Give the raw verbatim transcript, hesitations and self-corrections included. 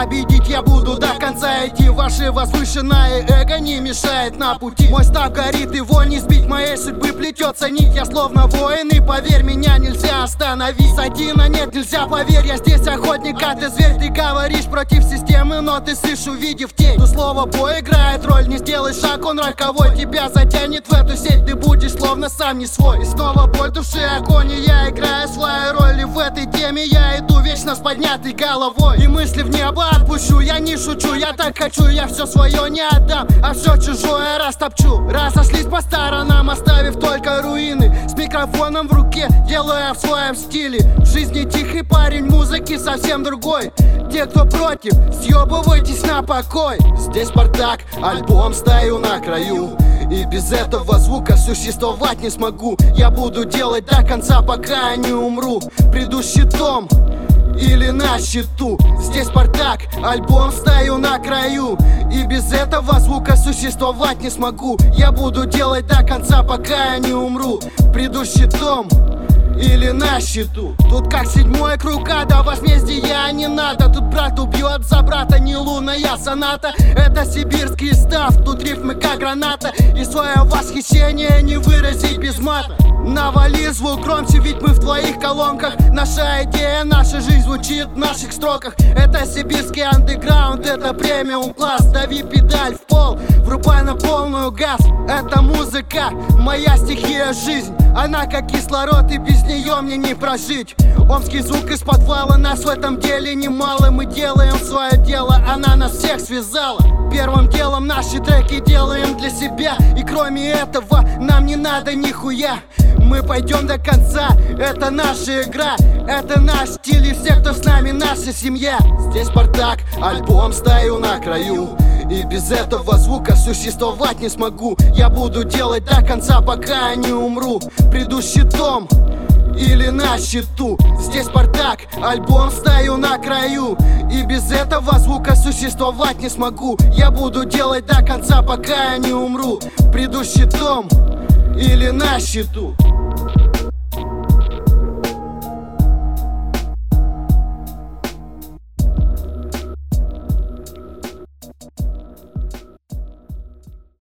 победить я буду до конца идти. Ваше возвышенное эго не мешает на пути. Мой став горит, его не сбить, моей судьбы плетется нить. Я словно воин, и поверь, меня нельзя остановить. Сойти на нет нельзя, поверь, я здесь охотник, а ты зверь. Ты говоришь против системы, но ты слышишь, увидев тень. То слово бой играет роль, не сделай шаг, он роковой. Тебя затянет в эту сеть, ты будешь словно сам не свой. И снова боль души, агония, я играю свою роль. И в этой теме я иду вечно с поднятой головой. И мысли в небо отпущу, я не шучу, я так хочу. Я все свое не отдам, а все чужое растопчу. Разошлись по сторонам, оставив только руины. С микрофоном в руке, делая в своем стиле. В жизни тихий парень, музыки совсем другой. Те, кто против, съебывайтесь на покой. Здесь бардак, альбом стою на краю. И без этого звука существовать не смогу. Я буду делать до конца, пока я не умру. Приду щитом или на счету. Здесь бардак, альбом стою на краю. И без этого звука существовать не смогу. Я буду делать до конца, пока я не умру. Приду щитом или на счету. Тут как седьмой круг ада, возмездия не надо. Тут брат убьет за брата, не лунная соната. Это сибирский став, тут рифмы как граната. И свое восхищение не выразить без мата. Навали звук громче, ведь мы в твоих колонках. Наша идея, наша жизнь звучит в наших строках. Это сибирский андеграунд, это премиум класс. Дави педаль в пол, врубай на полную газ. Это музыка, моя стихия, жизнь. Она как кислород, и без нее мне не прожить. Омский звук из подвала, нас в этом деле немало. Мы делаем свое дело, она нас всех связала. Первым делом наши треки делаем для себя. И кроме этого нам не надо нихуя. Мы пойдем до конца, это наша игра. Это наш стиль, и все, кто с нами, наша семья. Здесь бардак, альбом стою на краю. И без этого звука существовать не смогу. Я буду делать до конца, пока я не умру. Приду щитом или на счету. Здесь бардак, альбом стою на краю. И без этого звука существовать не смогу. Я буду делать до конца, пока я не умру. Приду щитом или на счету.